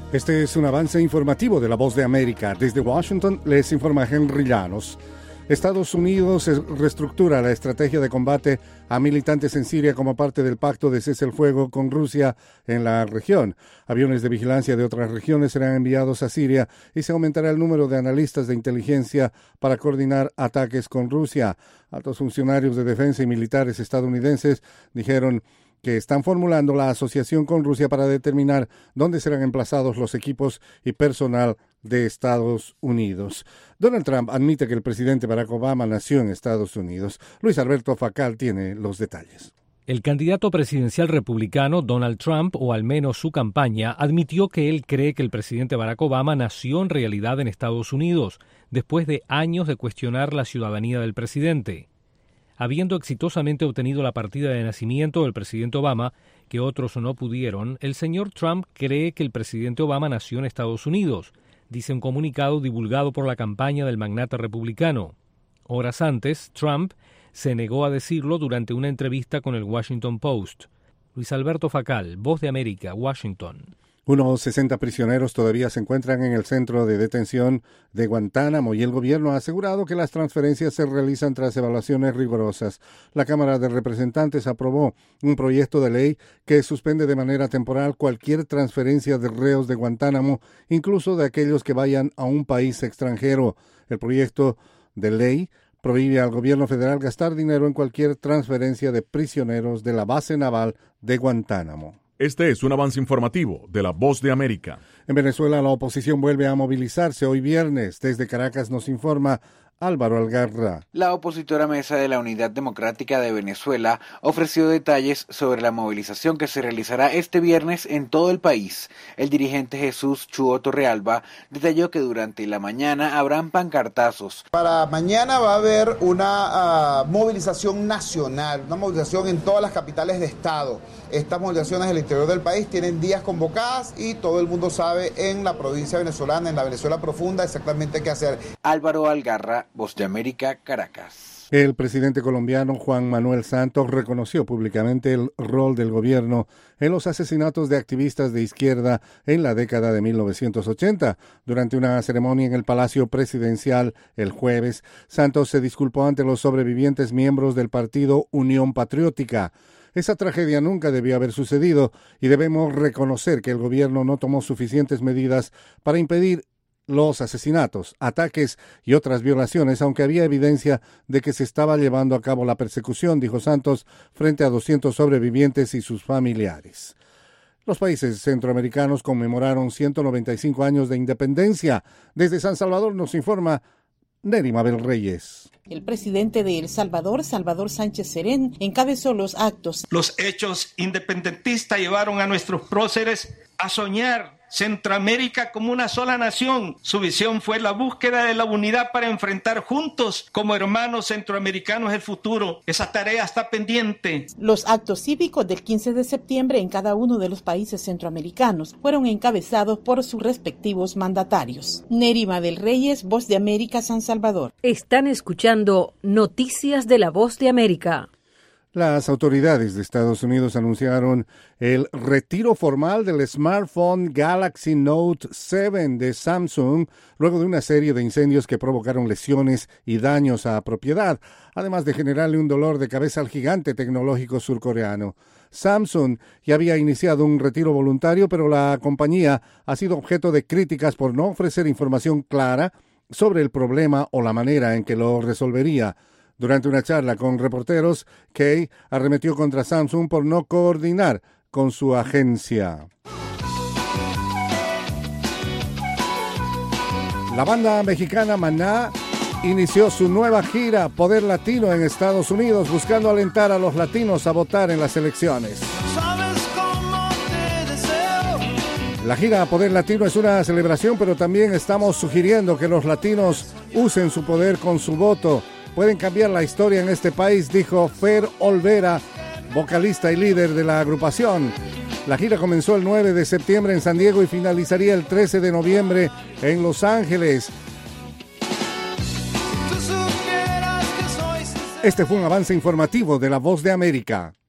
Este es un avance informativo de La Voz de América. Desde Washington les informa Henry Llanos. Estados Unidos reestructura la estrategia de combate a militantes en Siria como parte del pacto de cese el fuego con Rusia en la región. Aviones de vigilancia de otras regiones serán enviados a Siria y se aumentará el número de analistas de inteligencia para coordinar ataques con Rusia. Altos funcionarios de defensa y militares estadounidenses dijeron que están formulando la asociación con Rusia para determinar dónde serán emplazados los equipos y personal de Estados Unidos. Donald Trump admite que el presidente Barack Obama nació en Estados Unidos. Luis Alberto Facal tiene los detalles. El candidato presidencial republicano Donald Trump, o al menos su campaña, admitió que él cree que el presidente Barack Obama nació en realidad en Estados Unidos, después de años de cuestionar la ciudadanía del presidente. Habiendo exitosamente obtenido la partida de nacimiento del presidente Obama, que otros no pudieron, el señor Trump cree que el presidente Obama nació en Estados Unidos, dice un comunicado divulgado por la campaña del magnate republicano. Horas antes, Trump se negó a decirlo durante una entrevista con el Washington Post. Luis Alberto Facal, Voz de América, Washington. Unos 60 prisioneros todavía se encuentran en el centro de detención de Guantánamo y el gobierno ha asegurado que las transferencias se realizan tras evaluaciones rigurosas. La Cámara de Representantes aprobó un proyecto de ley que suspende de manera temporal cualquier transferencia de reos de Guantánamo, incluso de aquellos que vayan a un país extranjero. El proyecto de ley prohíbe al gobierno federal gastar dinero en cualquier transferencia de prisioneros de la base naval de Guantánamo. Este es un avance informativo de La Voz de América. En Venezuela, la oposición vuelve a movilizarse hoy viernes. Desde Caracas nos informa Álvaro Algarra. La opositora Mesa de la Unidad Democrática de Venezuela ofreció detalles sobre la movilización que se realizará este viernes en todo el país. El dirigente Jesús Chuo Torrealba detalló que durante la mañana habrán pancartazos. Para mañana va a haber una movilización nacional, una movilización en todas las capitales de estado. Estas movilizaciones en el interior del país tienen días convocadas y todo el mundo sabe en la provincia venezolana, en la Venezuela profunda, exactamente qué hacer. Álvaro Algarra, Voz de América, Caracas. El presidente colombiano Juan Manuel Santos reconoció públicamente el rol del gobierno en los asesinatos de activistas de izquierda en la década de 1980. Durante una ceremonia en el Palacio Presidencial el jueves, Santos se disculpó ante los sobrevivientes miembros del partido Unión Patriótica. Esa tragedia nunca debió haber sucedido y debemos reconocer que el gobierno no tomó suficientes medidas para impedir los asesinatos, ataques y otras violaciones, aunque había evidencia de que se estaba llevando a cabo la persecución, dijo Santos, frente a 200 sobrevivientes y sus familiares. Los países centroamericanos conmemoraron 195 años de independencia. Desde San Salvador nos informa Neri Mabel Reyes. El presidente de El Salvador, Salvador Sánchez Serén, encabezó los actos. Los hechos independentistas llevaron a nuestros próceres a soñar Centroamérica como una sola nación. Su visión fue la búsqueda de la unidad para enfrentar juntos como hermanos centroamericanos el futuro. Esa tarea está pendiente. Los actos cívicos del 15 de septiembre en cada uno de los países centroamericanos fueron encabezados por sus respectivos mandatarios. Nerima del Reyes, Voz de América, San Salvador. Están escuchando Noticias de la Voz de América. Las autoridades de Estados Unidos anunciaron el retiro formal del smartphone Galaxy Note 7 de Samsung luego de una serie de incendios que provocaron lesiones y daños a propiedad, además de generarle un dolor de cabeza al gigante tecnológico surcoreano. Samsung ya había iniciado un retiro voluntario, pero la compañía ha sido objeto de críticas por no ofrecer información clara sobre el problema o la manera en que lo resolvería. Durante una charla con reporteros, Kay arremetió contra Samsung por no coordinar con su agencia. La banda mexicana Maná inició su nueva gira Poder Latino en Estados Unidos, buscando alentar a los latinos a votar en las elecciones. La gira Poder Latino es una celebración, pero también estamos sugiriendo que los latinos usen su poder con su voto. Pueden cambiar la historia en este país, dijo Fer Olvera, vocalista y líder de la agrupación. La gira comenzó el 9 de septiembre en San Diego y finalizaría el 13 de noviembre en Los Ángeles. Este fue un avance informativo de La Voz de América.